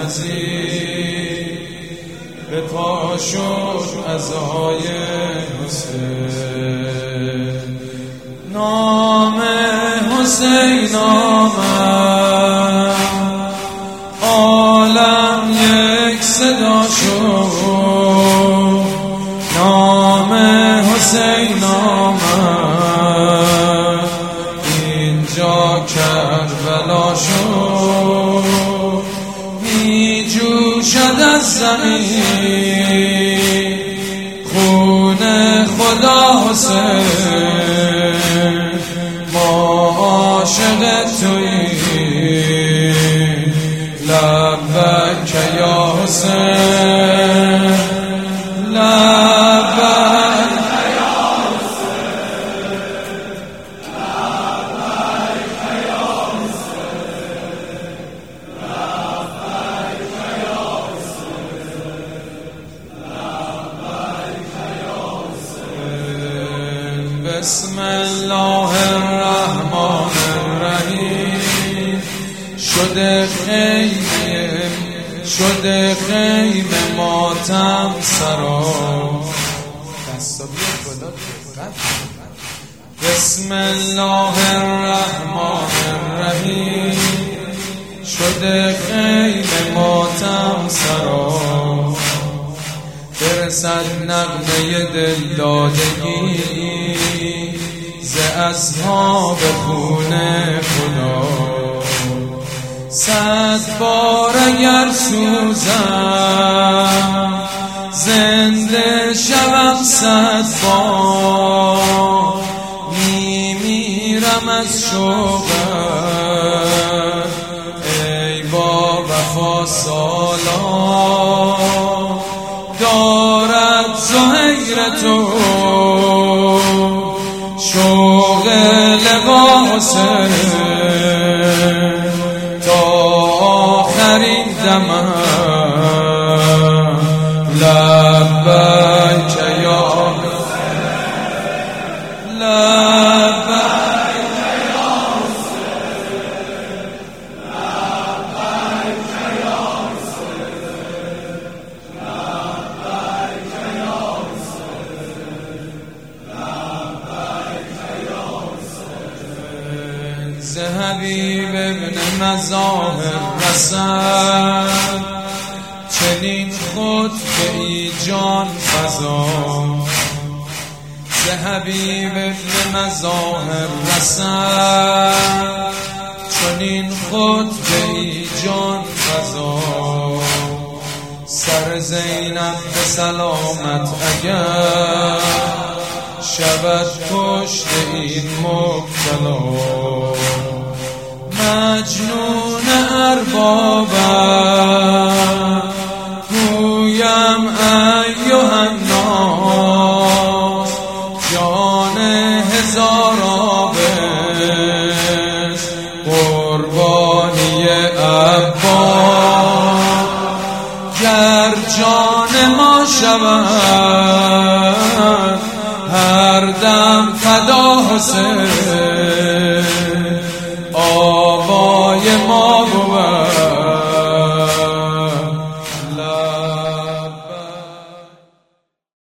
یزید به پا شد عزای حسین. نام حسین آمد عالم یک صدا شد. نام حسین آمد اینجا کربلا شد. می جوشد از زمین خون خدا حسین. ما عاشق توییم لبک یا حسین، لبک یا حسین، لبک یا حسین، لبک یا حسین، لبک یا حسین. بسم الله الرحمن الرحیم. شده خیم ماتم سرا. بسم الله الرحمن الرحیم. شده خیم ماتم سرا. برسد نغمه دلدادگی ز اصحاب خون خدا. 100 بار اگر سوزم زنده شوم 100 بار. میمیرم از شوقت ای با وفا سالار. دارد زهیر تو شوق لقا حسین تا آخرین دمم. لبک یا حسین، لبک یا حسین، لبک یا حسین، لبک یا حسین، لبک یا حسین. ز حبیب ابن مظاهر رسد چنین خطبه ای جان فزا. ز حبیب ابن مظاهر رسد چنین خطبه ای جان فزا. سر زینب به سلامت اگر شود پشت این مبتلا. مجنون اربابم گویم ایها الناس. جان هزار آبش قربانی عباس. گر جان ما شود هر دم فدا حسین.